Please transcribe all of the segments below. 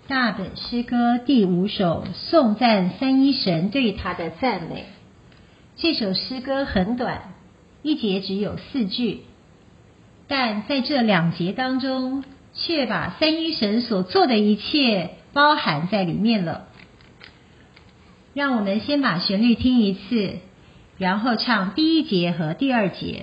大本诗歌第5首，颂赞三一神对他的赞美。这首诗歌很短，一节只有4句，但在这2节当中，却把三一神所做的一切包含在里面了。让我们先把旋律听一次，然后唱第1节和第2节。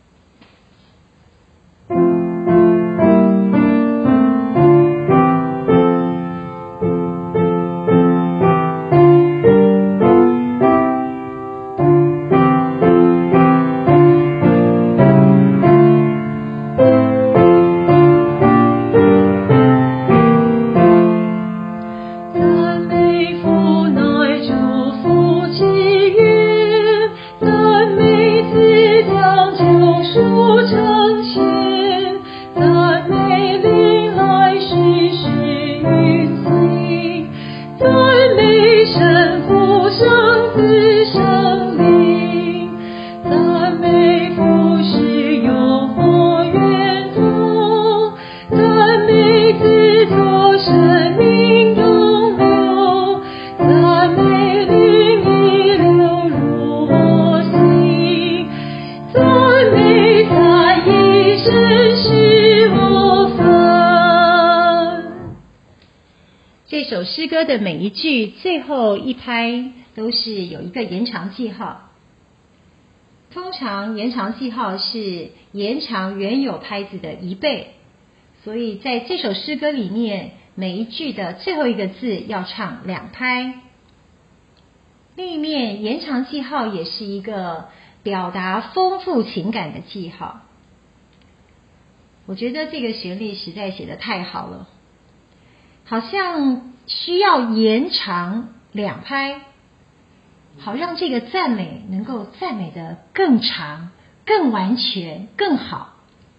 这首诗歌的每一句最后一拍都是有一个延长记号，通常延长记号是延长原有拍子的1倍，所以在这首诗歌里面，每一句的最后一个字要唱2拍。另一面，延长记号也是一个表达丰富情感的记号。我觉得这个旋律实在写得太好了，好像需要延长2拍，好让这个赞美能够赞美得更长、更完全、更好。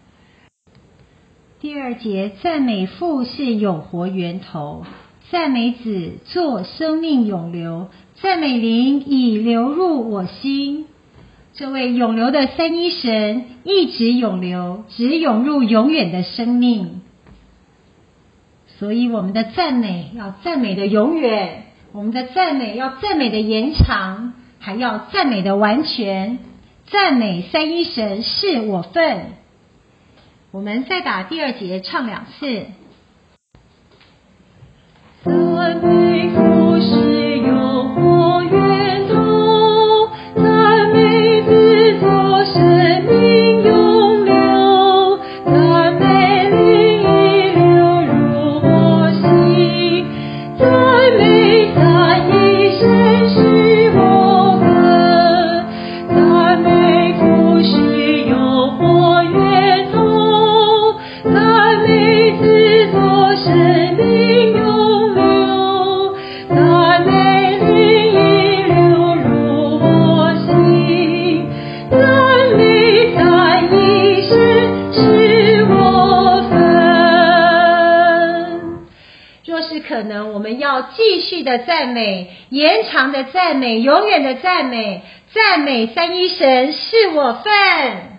第2节，赞美父是永活源头，赞美子做生命永流，赞美灵已流入我心。这位永流的三一神一直永流，只涌入永远的生命。所以我们的赞美要赞美的永远，我们的赞美要赞美的延长，还要赞美的完全。赞美三一神是我份。我们再把第2节唱2次。赞美父是永活源头，赞美子做生命永流，赞美灵已流入我心，赞美三一神是我份，赞美父是永活源头，赞美子做生命永流，赞美灵已流入我心，赞美三一神是我份。若是可能，我们要继续的赞美，延长的赞美，永远的赞美，赞美三一神是我份。